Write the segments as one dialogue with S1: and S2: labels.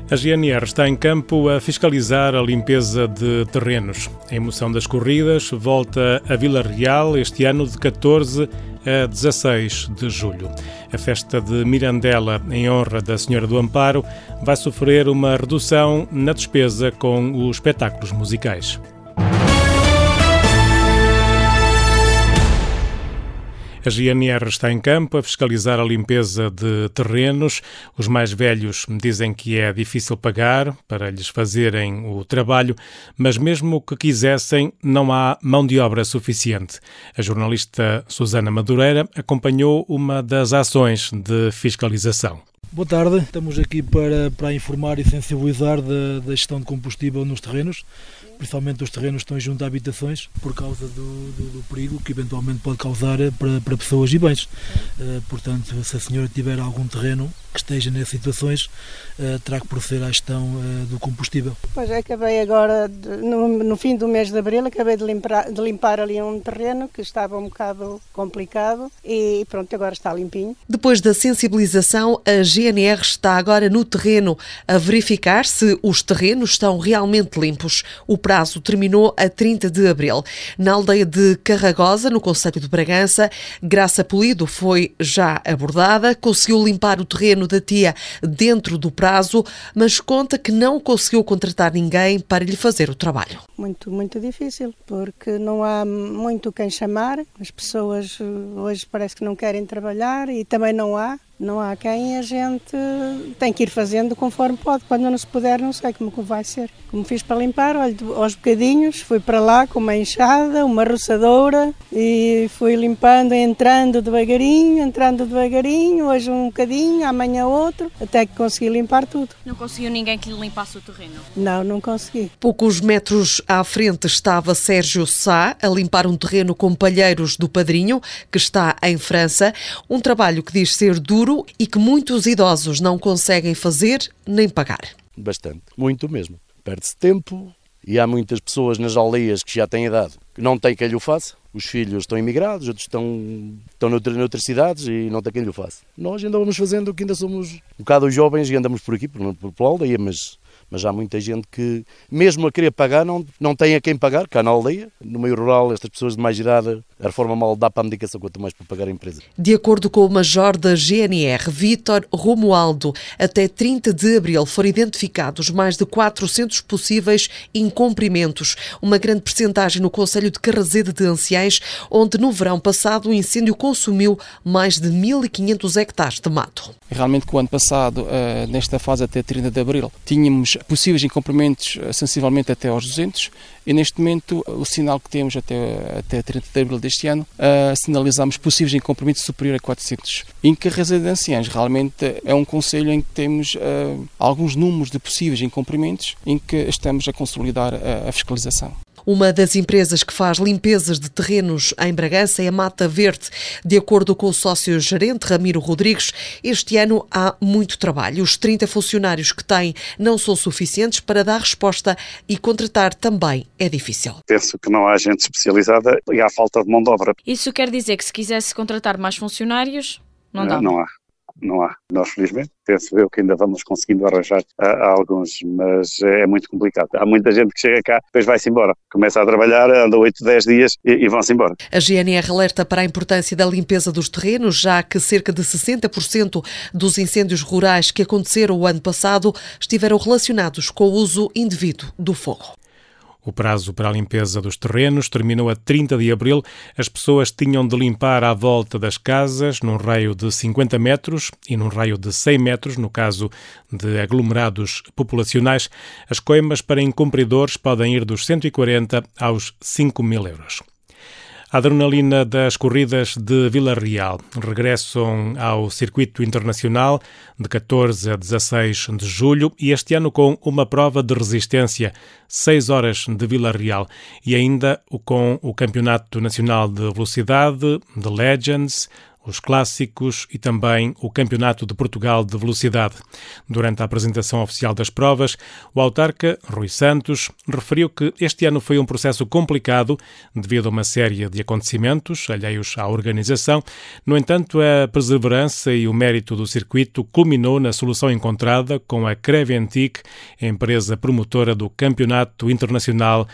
S1: A GNR está em campo a fiscalizar a limpeza de terrenos. A emoção das corridas volta a Vila Real este ano de 14 a 16 de julho. A festa de Mirandela, em honra da Senhora do Amparo, vai sofrer uma redução na despesa com os espetáculos musicais. A GNR está em campo a fiscalizar a limpeza de terrenos. Os mais velhos dizem que é difícil pagar para lhes fazerem o trabalho, mas mesmo que quisessem, não há mão de obra suficiente. A jornalista Susana Madureira acompanhou uma das ações de fiscalização.
S2: Boa tarde, estamos aqui para informar e sensibilizar da gestão de combustível nos terrenos, principalmente os terrenos que estão junto a habitações, por causa do perigo que eventualmente pode causar para pessoas e bens. Portanto, se a senhora tiver algum terreno que esteja nessas situações, terá que proceder à gestão do combustível.
S3: Pois, acabei agora, no fim do mês de abril, acabei de limpar ali um terreno que estava um bocado complicado e pronto, agora está limpinho.
S4: Depois da sensibilização, a GNR está agora no terreno a verificar se os terrenos estão realmente limpos. O prazo terminou a 30 de abril. Na aldeia de Carragosa, no concelho de Bragança, Graça Polido foi já abordada, conseguiu limpar o terreno da tia dentro do prazo, mas conta que não conseguiu contratar ninguém para lhe fazer o trabalho.
S3: Muito difícil, porque não há muito quem chamar. As pessoas hoje parece que não querem trabalhar e também não há quem, a gente tem que ir fazendo conforme pode. Quando não se puder, não sei como vai ser. Como fiz para limpar, olho aos bocadinhos, fui para lá com uma enxada, uma roçadora e fui limpando, entrando devagarinho, hoje um bocadinho, amanhã outro, até que consegui limpar tudo.
S5: Não conseguiu ninguém que lhe limpasse o terreno?
S3: Não consegui.
S4: Poucos metros à frente estava Sérgio Sá a limpar um terreno com palheiros do padrinho, que está em França, um trabalho que diz ser duro e que muitos idosos não conseguem fazer nem pagar.
S6: Bastante, muito mesmo. Perde-se tempo e há muitas pessoas nas aldeias que já têm idade que não têm quem lhe o faça. Os filhos estão emigrados, outros estão noutras cidades e não tem quem lhe o faça. Nós ainda vamos fazendo, que ainda somos um bocado jovens e andamos por aqui, pela aldeia, mas há muita gente que, mesmo a querer pagar, não tem a quem pagar, cá na aldeia. No meio rural, estas pessoas de mais idade, a reforma mal dá para a medicação, quanto mais para pagar a empresa.
S4: De acordo com o major da GNR, Vítor Romualdo, até 30 de abril foram identificados mais de 400 possíveis incumprimentos, uma grande percentagem no concelho de Carrazede de Anciães, onde no verão passado o incêndio consumiu mais de 1.500 hectares de mato.
S7: Realmente, o ano passado, nesta fase até 30 de abril, tínhamos possíveis incumprimentos sensivelmente até aos 200 e neste momento o sinal que temos até 30 de abril deste ano, sinalizamos possíveis incumprimentos superior a 400. Em Carrazede de Anciães realmente é um concelho em que temos alguns números de possíveis incumprimentos em que estamos a consolidar a fiscalização.
S4: Uma das empresas que faz limpezas de terrenos em Bragança é a Mata Verde. De acordo com o sócio-gerente Ramiro Rodrigues, este ano há muito trabalho. Os 30 funcionários que têm não são suficientes para dar resposta e contratar também é difícil.
S8: Penso que não há gente especializada e há falta de mão de obra.
S5: Isso quer dizer que se quisesse contratar mais funcionários, não dá?
S8: Não há. Nós, felizmente, penso eu que ainda vamos conseguindo arranjar alguns, mas é muito complicado. Há muita gente que chega cá, depois vai-se embora. Começa a trabalhar, anda 8, 10 dias e vão-se embora.
S4: A GNR alerta para a importância da limpeza dos terrenos, já que cerca de 60% dos incêndios rurais que aconteceram o ano passado estiveram relacionados com o uso indevido do fogo.
S1: O prazo para a limpeza dos terrenos terminou a 30 de abril. As pessoas tinham de limpar à volta das casas, num raio de 50 metros e num raio de 100 metros, no caso de aglomerados populacionais. As coimas para incumpridores podem ir dos 140 aos 5.000 euros. A adrenalina das corridas de Vila Real regressam ao circuito internacional de 14 a 16 de julho e este ano com uma prova de resistência, 6 horas de Vila Real e ainda com o Campeonato Nacional de Velocidade, de Legends, os clássicos e também o Campeonato de Portugal de Velocidade. Durante a apresentação oficial das provas, o autarca, Rui Santos, referiu que este ano foi um processo complicado devido a uma série de acontecimentos alheios à organização. No entanto, a perseverança e o mérito do circuito culminou na solução encontrada com a Creventic, a empresa promotora do Campeonato Internacional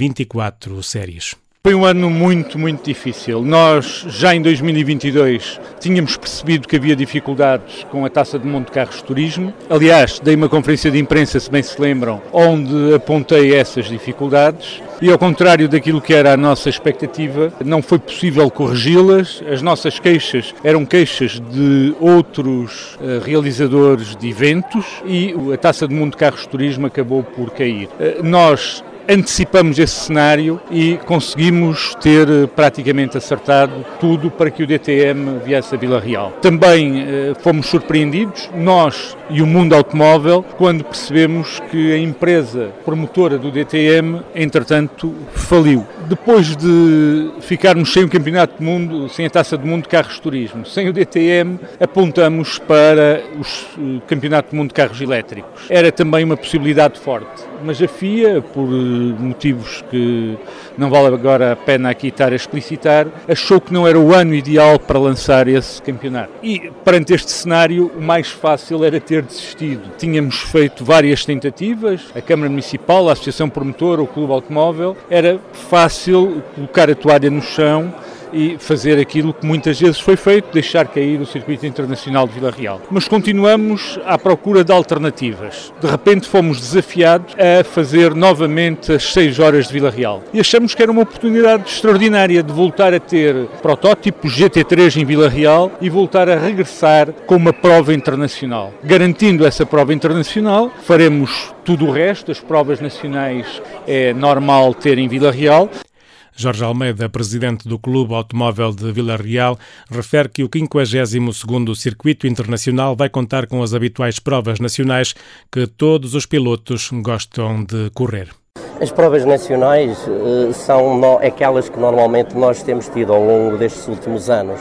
S1: 24 Séries.
S9: Foi um ano muito difícil. Nós, já em 2022, tínhamos percebido que havia dificuldades com a Taça do Mundo de Carros de Turismo. Aliás, dei uma conferência de imprensa, se bem se lembram, onde apontei essas dificuldades. E ao contrário daquilo que era a nossa expectativa, não foi possível corrigi-las. As nossas queixas eram queixas de outros realizadores de eventos e a Taça do Mundo de Carros de Turismo acabou por cair. Nós antecipamos esse cenário e conseguimos ter praticamente acertado tudo para que o DTM viesse a Vila Real. Também fomos surpreendidos, nós e o mundo automóvel, quando percebemos que a empresa promotora do DTM, entretanto, faliu. Depois de ficarmos sem o Campeonato do Mundo, sem a Taça do Mundo de Carros de Turismo, sem o DTM, apontamos para o Campeonato do Mundo de Carros Elétricos. Era também uma possibilidade forte, mas a FIA, por motivos que não vale agora a pena aqui estar a explicitar, achou que não era o ano ideal para lançar esse campeonato. E perante este cenário, o mais fácil era ter desistido. Tínhamos feito várias tentativas, a Câmara Municipal, a Associação Promotora, o Clube Automóvel, era fácil colocar a toalha no chão e fazer aquilo que muitas vezes foi feito, deixar cair o Circuito Internacional de Vila Real. Mas continuamos à procura de alternativas. De repente fomos desafiados a fazer novamente as 6 horas de Vila Real. E achamos que era uma oportunidade extraordinária de voltar a ter protótipos GT3 em Vila Real e voltar a regressar com uma prova internacional. Garantindo essa prova internacional, faremos tudo o resto, as provas nacionais é normal ter em Vila Real.
S1: Jorge Almeida, presidente do Clube Automóvel de Vila Real, refere que o 52º Circuito Internacional vai contar com as habituais provas nacionais que todos os pilotos gostam de correr.
S10: As provas nacionais são aquelas que normalmente nós temos tido ao longo destes últimos anos.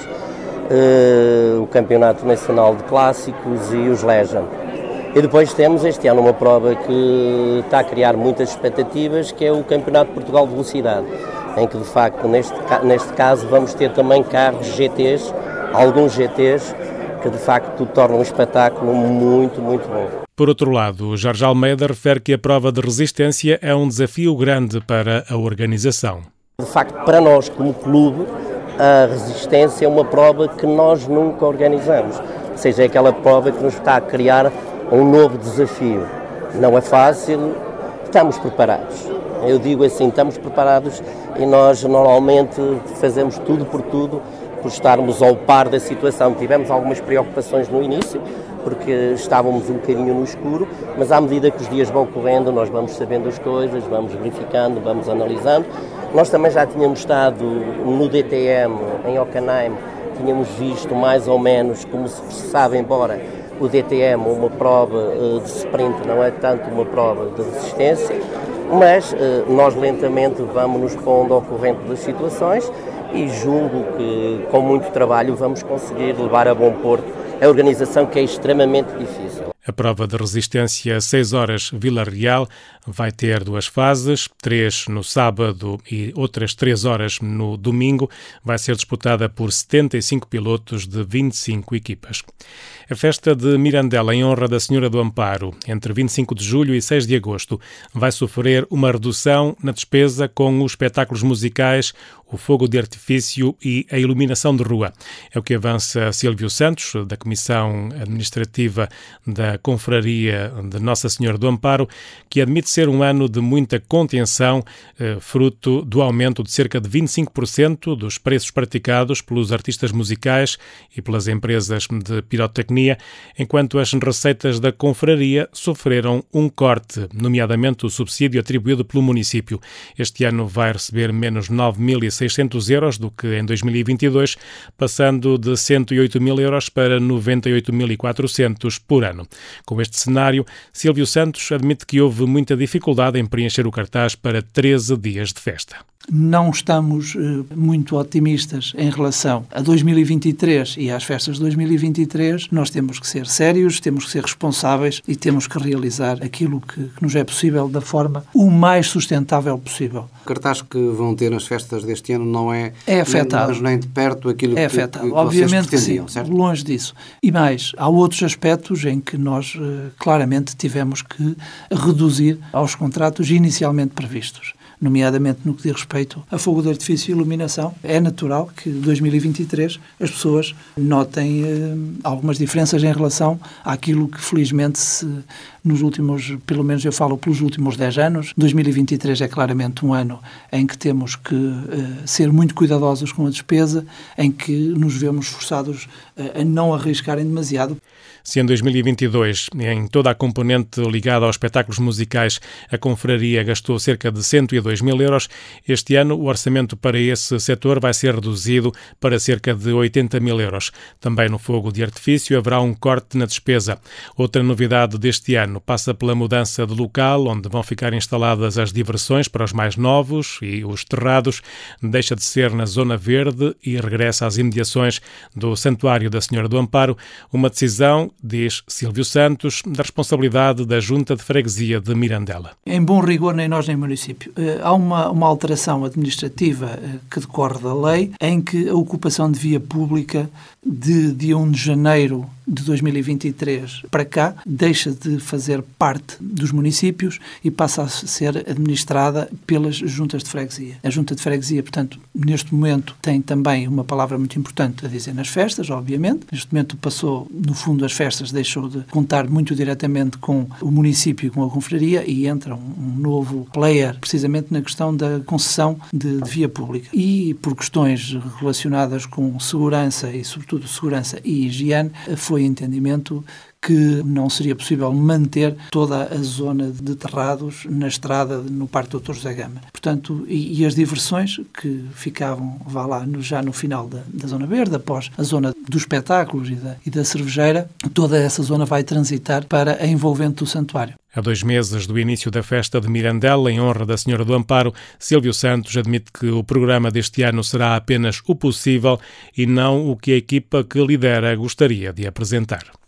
S10: O Campeonato Nacional de Clássicos e os Legend. E depois temos este ano uma prova que está a criar muitas expectativas, que é o Campeonato de Portugal de Velocidade, em que de facto neste caso vamos ter também carros GTs, alguns GTs, que de facto tornam um espetáculo muito bom.
S1: Por outro lado, Jorge Almeida refere que a prova de resistência é um desafio grande para a organização.
S10: De facto, para nós como clube, a resistência é uma prova que nós nunca organizamos, ou seja, é aquela prova que nos está a criar um novo desafio. Não é fácil, estamos preparados. Eu digo assim, estamos preparados e nós normalmente fazemos tudo por estarmos ao par da situação. Tivemos algumas preocupações no início, porque estávamos um bocadinho no escuro, mas à medida que os dias vão correndo, nós vamos sabendo as coisas, vamos verificando, vamos analisando. Nós também já tínhamos estado no DTM, em Hockenheim, tínhamos visto mais ou menos, como se sabe, embora o DTM, uma prova de sprint, não é tanto uma prova de resistência, mas nós lentamente vamos nos pondo ao corrente das situações e julgo que com muito trabalho vamos conseguir levar a bom porto a organização, que é extremamente difícil.
S1: A prova de resistência 6 horas Vila Real vai ter 2 fases, 3 no sábado e outras 3 horas no domingo. Vai ser disputada por 75 pilotos de 25 equipas. A festa de Mirandela em honra da Senhora do Amparo, entre 25 de julho e 6 de agosto, vai sofrer uma redução na despesa com os espetáculos musicais, o fogo de artifício e a iluminação de rua. É o que avança Silvio Santos, da Comissão Administrativa da Confraria de Nossa Senhora do Amparo, que admite ser um ano de muita contenção, fruto do aumento de cerca de 25% dos preços praticados pelos artistas musicais e pelas empresas de pirotecnia, enquanto as receitas da Confraria sofreram um corte, nomeadamente o subsídio atribuído pelo município. Este ano vai receber menos 9.600 euros do que em 2022, passando de 108.000 euros para 98.400 por ano. Com este cenário, Silvio Santos admite que houve muita dificuldade em preencher o cartaz para 13 dias de festa.
S11: Não estamos muito otimistas em relação a 2023 e às festas de 2023. Nós temos que ser sérios, temos que ser responsáveis e temos que realizar aquilo que nos é possível da forma o mais sustentável possível.
S12: O cartaz que vão ter nas festas deste ano não é
S11: afetado.
S12: Nem de perto aquilo
S11: que obviamente
S12: vocês pretendiam,
S11: sim,
S12: certo?
S11: Longe disso. E mais, há outros aspectos em que nós claramente tivemos que reduzir aos contratos inicialmente previstos, nomeadamente no que diz respeito a fogo de artifício e iluminação. É natural que em 2023 as pessoas notem algumas diferenças em relação àquilo que felizmente nos últimos, pelo menos eu falo pelos últimos 10 anos, 2023 é claramente um ano em que temos que ser muito cuidadosos com a despesa, em que nos vemos forçados a não arriscarem demasiado.
S1: Se em 2022, em toda a componente ligada aos espetáculos musicais, a confraria gastou cerca de 102 mil euros, este ano o orçamento para esse setor vai ser reduzido para cerca de 80 mil euros. Também no fogo de artifício haverá um corte na despesa. Outra novidade deste ano passa pela mudança de local, onde vão ficar instaladas as diversões para os mais novos e os terrados. Deixa de ser na Zona Verde e regressa às imediações do Santuário da Senhora do Amparo, uma decisão, diz Sílvio Santos, da responsabilidade da Junta de Freguesia de Mirandela.
S11: Em bom rigor, nem nós nem município. Há uma alteração administrativa que decorre da lei, em que a ocupação de via pública de dia 1 de janeiro de 2023 para cá deixa de fazer parte dos municípios e passa a ser administrada pelas juntas de freguesia. A junta de freguesia, portanto, neste momento tem também uma palavra muito importante a dizer nas festas, obviamente. Neste momento passou, no fundo, as festas deixou de contar muito diretamente com o município e com a confraria e entra um novo player, precisamente na questão da concessão de via pública. E por questões relacionadas com segurança e, sobretudo, segurança e higiene, foi entendimento que não seria possível manter toda a zona de terrados na estrada no Parque Dr. José Gama. Portanto, e as diversões que ficavam, já no final da Zona Verde, após a zona dos espetáculos e da cervejeira, toda essa zona vai transitar para a envolvente do santuário.
S1: A 2 meses do início da festa de Mirandela, em honra da Senhora do Amparo, Sílvio Santos admite que o programa deste ano será apenas o possível e não o que a equipa que lidera gostaria de apresentar.